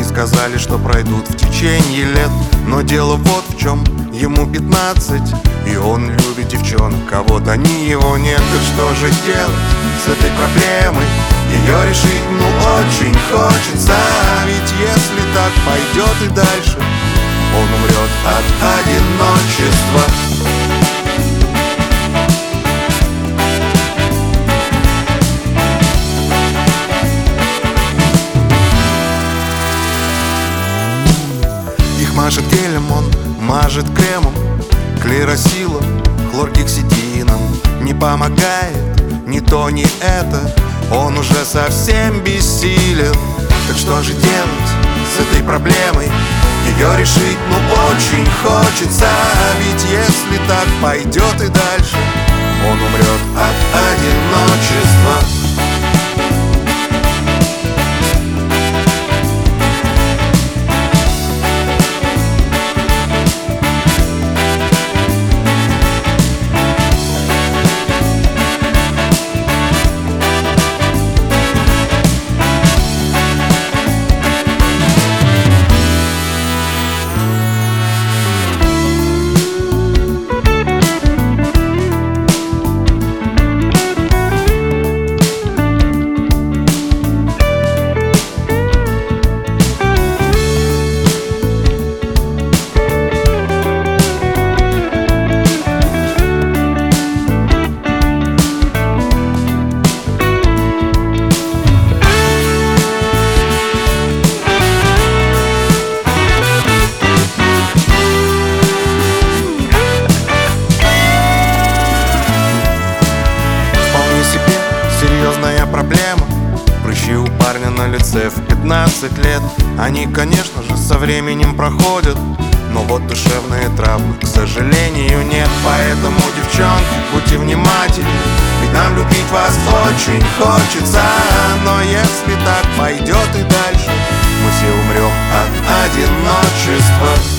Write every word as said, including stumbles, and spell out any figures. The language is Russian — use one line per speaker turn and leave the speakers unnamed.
Врачи сказали, что пройдут в течение лет. Но дело вот в чем: ему пятнадцать, и он любит девчонок, а вот они его нет. Так что же делать с этой проблемой? Ее решить ну очень хочется. Ведь если так пойдет и дальше, он умрет от одиночества. Их мажет гелем, он мажет кремом, клеросилом, хлоргексидином. Не помогает ни то, ни это, он уже совсем бессилен. Так что же делать с этой проблемой? Ее решить ну очень хочется. Ведь если так пойдет и дальше, он умрет от одиночества. Серьезная проблема. Прыщи у парня на лице в пятнадцать лет. Они, конечно же, со временем проходят, но вот душевные травмы, к сожалению, нет. Поэтому, девчонки, будьте внимательны, ведь нам любить вас очень хочется. Но если так пойдет и дальше, мы все умрем от одиночества.